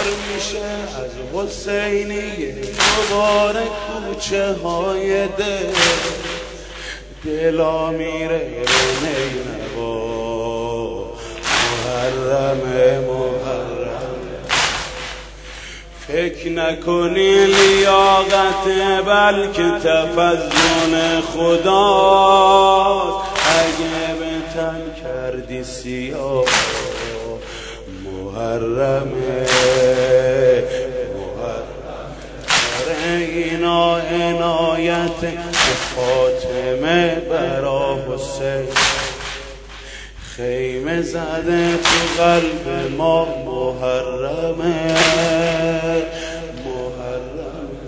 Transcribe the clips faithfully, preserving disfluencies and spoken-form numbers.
میشه از حسینیه دوباره کوچه های دل، دلا میره رو نینوا. محرمه محرمه فکر نکنی لیاقته بلکه تفضل خداست. اگه به تن کردی سیاه محرمه اینا عنایت فاطمه برا حسین، خیمه زده تو قلب ما محرمه محرمه.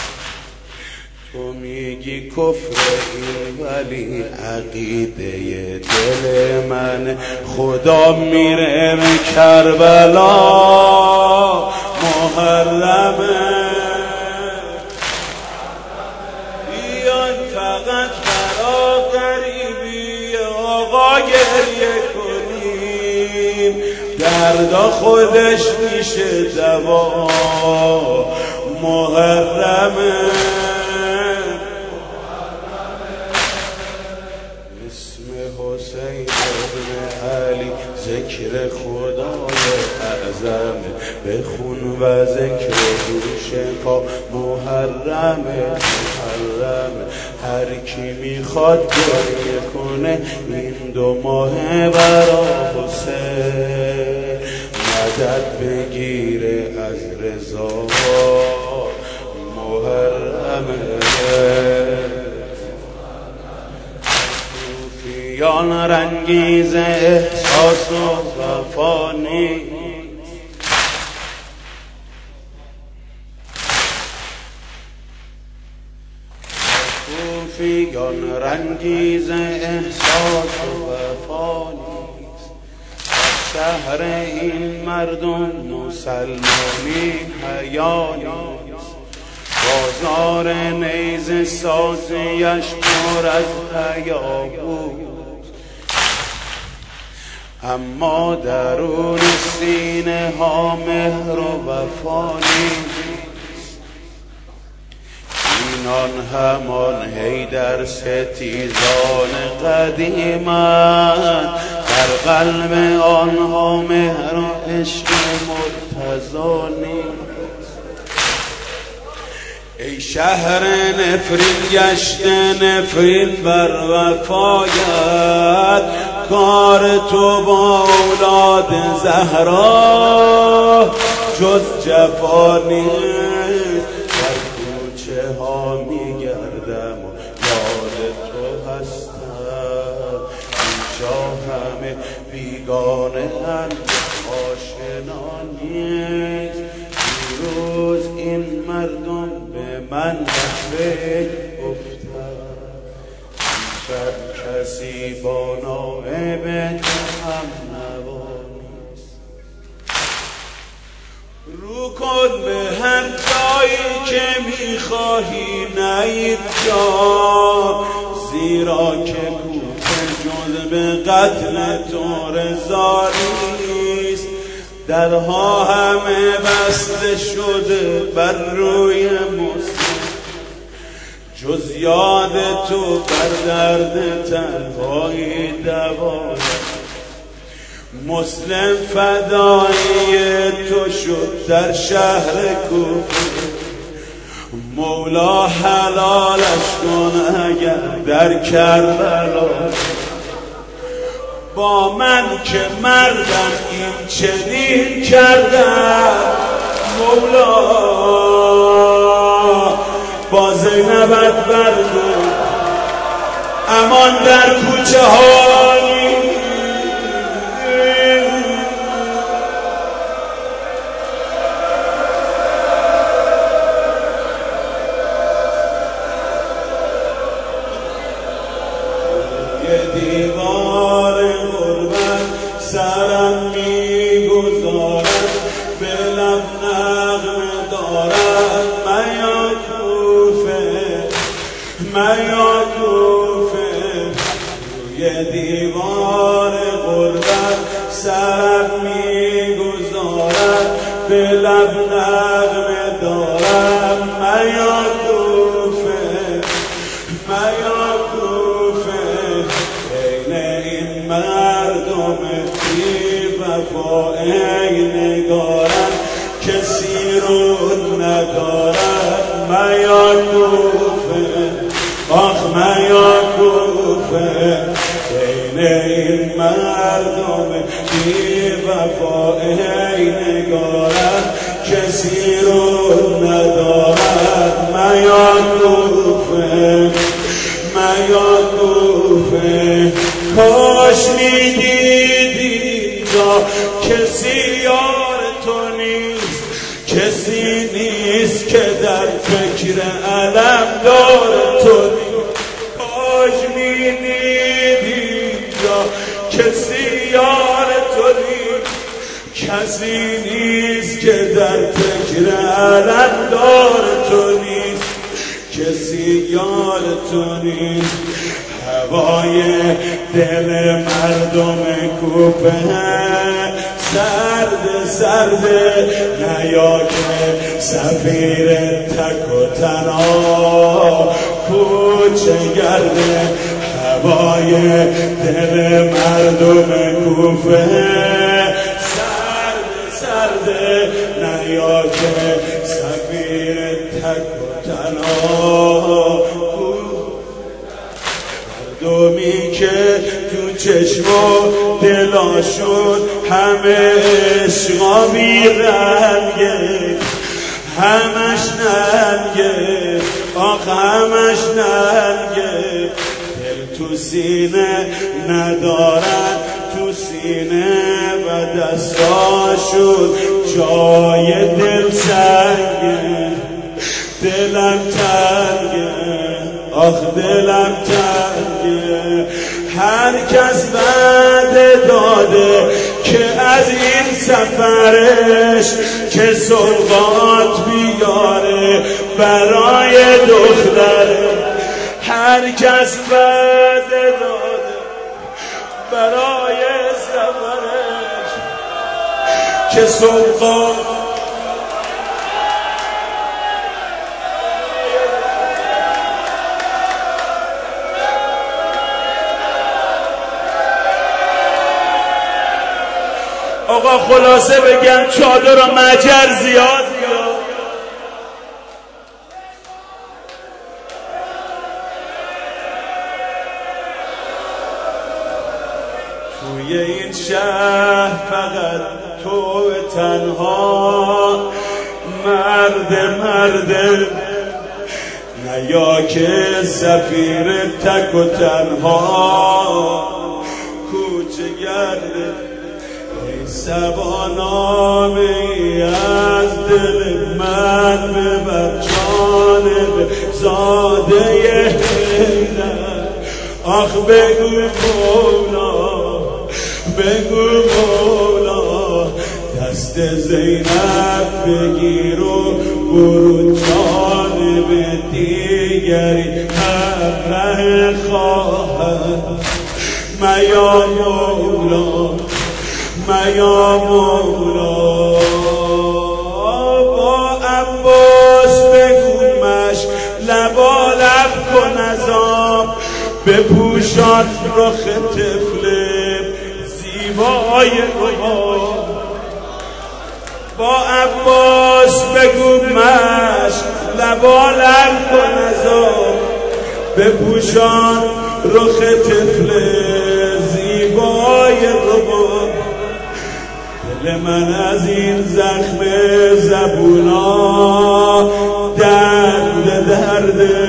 تو میگی کفر این ولی عقیده دل من، خدا میره به کربلا محرمه. فقط برا غریبی آقا گریه کنیم، دردا خودش میشه دوا محرمه. اسم حسین ابن علی ذکر خدای اعظم، بخون و ذکر دوش پا محرمه محرمه. هر کی میخواد گریه کنه این دو ماه برا حسین، مدد بگیره از رضا محرمه. صوفیان رنگیز احساس و وفا نیست، صوفیان رنگیز احساس و وفا نیست. شهر این مردم مسلمانی حیا نیست، بازار نیزه سازیش پر از حیا بود، اما درون سینه ها مهر و وفا نیست. اینان همان حیدر ستیزان قدیمند، در قلب آنها مهر و عشق مرتضا نیست. ای شهر نفرین گشت نفرین بر وفایت، کار تو با اولاد زهرا جز جفا نیست. در کوچه ها میگردم و یاد تو هستم، اینجا همه بیگانه اند آشنا نیست. دیروز این مردم به من فکر گفتن، شب کسی با نامه هم نوانیست. رو کن به هر جایی که میخواهی نید جا، زیرا که کوفه جز به قتل تو رضا نیست. درها همه بسته شده بر روی مسلم، جز یاد تو بر درد تنهایی دوای. مسلم فدایی تو شد در شهر کوفه، مولا حلالش کن اگر در کربلا. با من که مردم این چنین کردن مولا، با زینبت برگو امان در کوچه های. یه دیوار غربت سرم میگذارد، به لب نغمه دارد میا کوفه میا کوفه. روی دیوار غربت سرم میگذارد، به لب نغمه دارم میا کوفه میا کوفه بین این مردم بی وفا ای نگارم کسی رو ندارم میا کوفه آخ میا کوفه بین این مردم بی وفا ای نگارم کسی رو ندارد میا کوفه میا کوفه کاش میدیدی جا کسی یار تو نیست کسی نیست که در فکر علم دار تو نیست کاش میدیدی جا کسی یار تو نیست کسی نیست که در فکر علم دار تو نیست کسی یار تو نیست هوای دل مردم کوفه سرد سرد نیا که سفیر تک و تنها کوچه گرده هوای دل مردم کوفه سرد سرد نیا که سفیر تک و تنها مردمی که تو چشم و دلاشون همه عشقا بی رنگه همش ننگه آخ همش ننگه دل تو سینه ندارن تو سینه و دستاشون جای دل سنگه دلم تنگه آخ دلم تنگه هر کس وعده داده که از این سفرش که سوغات بیاره برای دختره هر کس وعده داده برای سفرش که سوغات آقا خلاصه بگم چادر و مجر زیاد توی این شهر فقط تو تنها مرد مرد نیا که سفیر تک و تنها کوچه گرده سبا نامی از دل من ببر جانب زاده حیدر آخ بگو مولا بگو مولا دست زینب بگیر و برو جانب دیگری همراه خواهد میا مولا میا مولا با عباس بگو مشک لبا لب کن ازام بپوشان رخ طفل زیبای ما با عباس بگو مشک لبا لب کن ازام بپوشان رخ طفل زیبای ما دل من از این زخم زبونا درد درده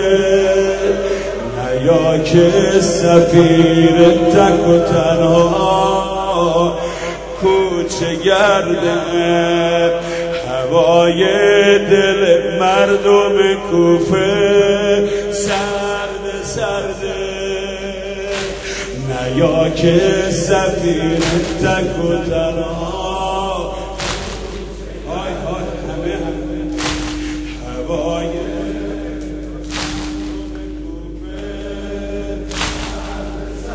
نیا که سفیر تک و تنها کوچه گرده هوای دل مردم کوفه سرد سرده نیا که سفیر تک و تنها های های همه همه هوای کوفه سرد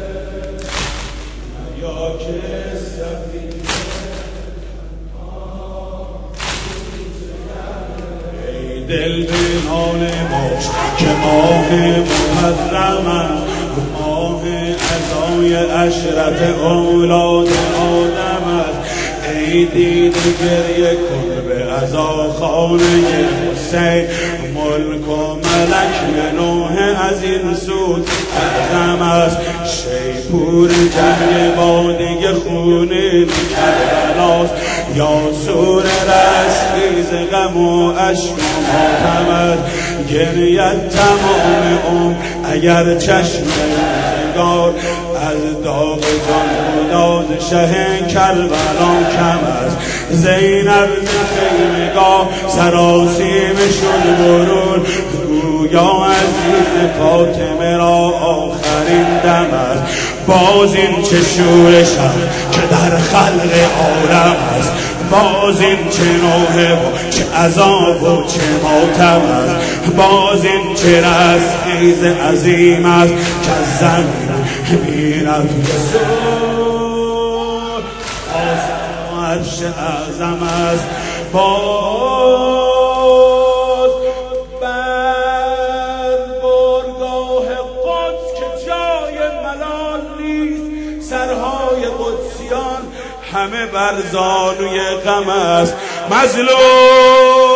سرده نیا که سفیر دل بینانه باش که ماه محرم است، ماه عزای عشرت اولاد آدم است. ای دیده گریه کن به عزا خانه حسین، ملک و ملک منوه از این سود اعظم است. شیپور جنگ با دیگه خونین کربلاست، یا سور رستخیز غم و عشق و ماتم است. گریت تمام عمر اگر چشم روزگار، از داغ جان خداز شه کربلا کم است. زینب ز خیمگاه سراسیم شد برون، گویا عزیز فاطمه را آخرین دم است. باز این چه شورش است که در خلق عالم است، باز این چه نوحه و چه عذاب و چه ماتم است. باز این چه رستخیز عظیم است که از زمین بی‌نفی زور آسمان و عرش اعظم است. باز بر بارگاه قدس که جای ملال نیست، سرهای قدسیان همه بر زانوی غم است. مظلوم